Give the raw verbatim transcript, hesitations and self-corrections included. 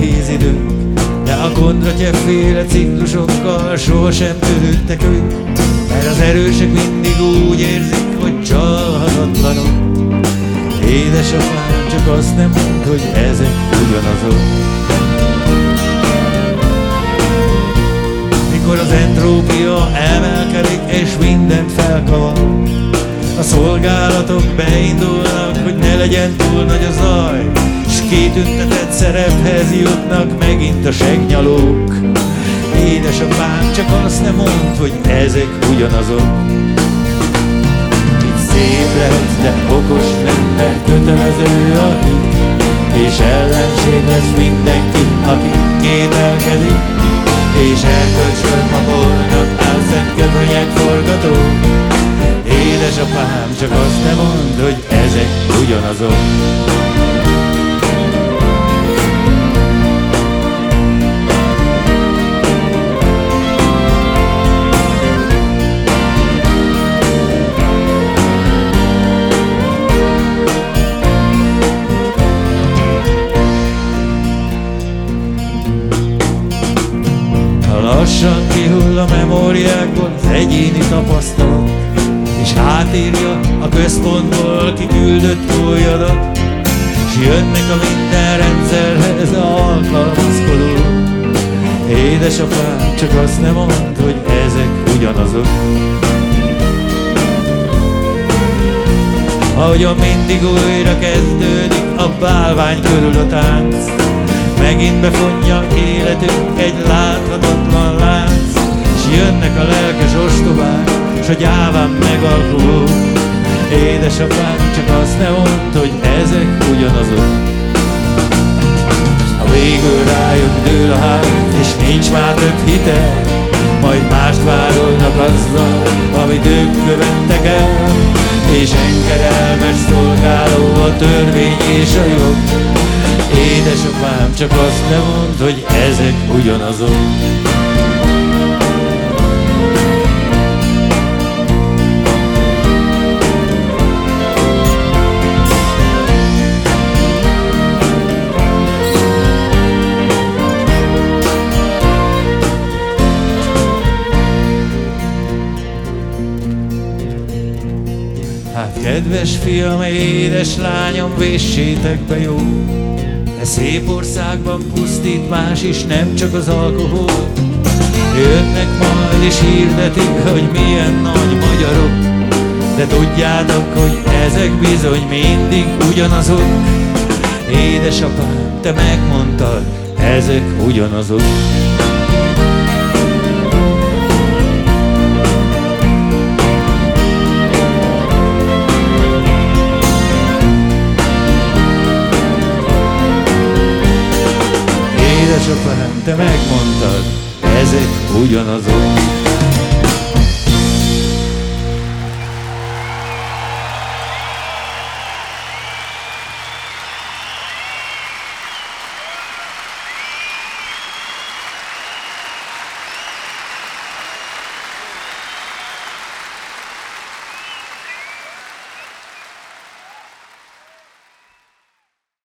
nehéz idők, de a Kondratyev-féle ciklusokkal sohasem törődtek ők, mert az erősek mindig úgy érzik, hogy csalhatatlanok. Édesapám csak azt nem mond, hogy ezek ugyanazok. Mikor az entrópia emelkedik és mindent felkavar, a szolgálatok beindulnak, hogy ne legyen túl nagy a zaj, s kitüntetett szerephez jutnak megint a segnyalók. Édesapám csak azt nem mond, hogy ezek ugyanazok. Itt szép lehet, de okos nem, mert kötelező a hit, és ellenség lesz mindenki, aki kételkedik, és erkölcsön ma holnap álszent köpönyek forgató. Édesapám csak azt nem mond, hogy ezek ugyanazok. Lassan kihull a memóriákból az egyéni tapasztalat, és átírja a központból kiküldött új adat, s jönnek a minden rendszerhez alkalmazkodó. Édesapám csak azt nem mond, hogy ezek ugyanazok. Ahogyan mindig újra kezdődik a bálvány körül a tánc, megint befonja életünk egy láthatatlan lánc, s jönnek a lelkes ostobák, s a gyáván megalkulók. Édesapám csak azt ne mond, hogy ezek ugyanazok. Ha végül rájuk dől a ház, és nincs már több hitel, majd mást vádolnak azzal, amit ők követtek el, és engedelmes szolgáló a törvény és a jog. Édesapám csak azt ne mond, hogy ezek ugyanazok. Hát kedves fiam, édes lányom, véssétek be jó, e szép országban pusztít más is, nem csak az alkohol. Jönnek majd és hirdetik, hogy milyen nagy magyarok, de tudjátok, hogy ezek bizony mindig ugyanazok. Édesapám, te megmondtad, ezek ugyanazok. Édesapám, te megmondtad, ezek ugyanazok.